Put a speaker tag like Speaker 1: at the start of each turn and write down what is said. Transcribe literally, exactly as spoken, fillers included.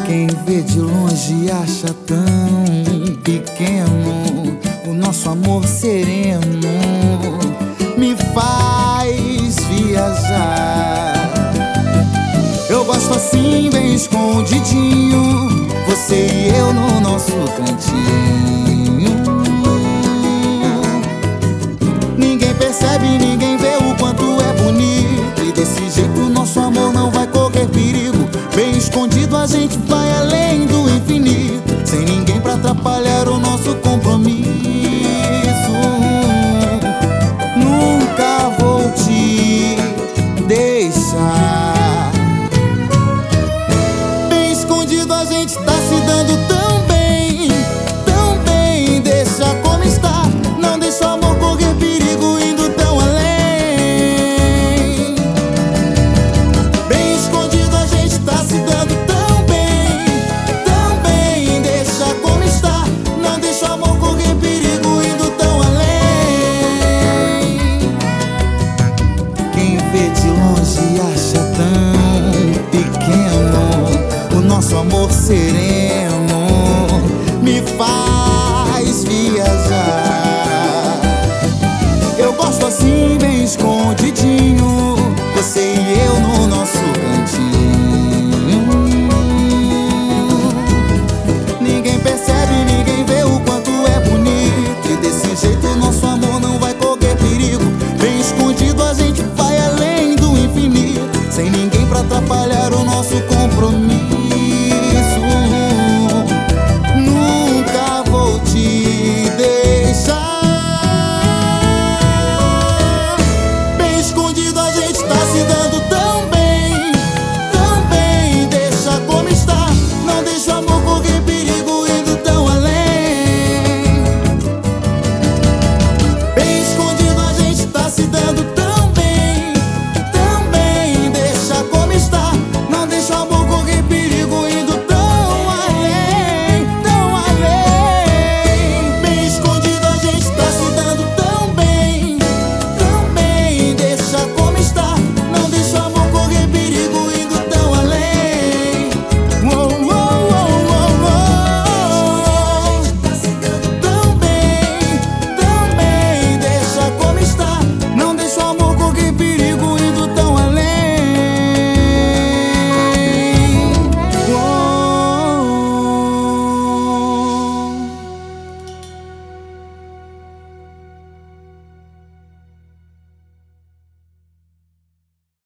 Speaker 1: Quem vê de longe acha tão pequeno o nosso amor sereno, me faz viajar. Eu gosto assim, bem escondidinho, você e eu no nosso cantinho. Ninguém percebe, ninguém vê o quanto é bonito, e desse jeito nosso amor não vai correr perigo. Bem escondido a gente vai além do infinito, sem ninguém pra atrapalhar o nosso compromisso. Nunca vou te deixar. Bem escondido a gente tá se dando tão bem, tão bem. Deixa como está, não deixa o amor correr perigo indo tão além. Bem escondido a gente tá se dando tão bem, tão bem. Deixa como está, não deixa o amor correr perigo indo tão além. Quem vê de longe acha tão pequeno o nosso amor sereno, me faz viajar. Eu gosto assim, bem escondidinho, você e eu no nosso cantinho. Ninguém percebe, ninguém vê o quanto é bonito, e desse jeito nosso amor não vai correr perigo. Bem escondido a gente vai além do infinito, sem ninguém pra atrapalhar o nosso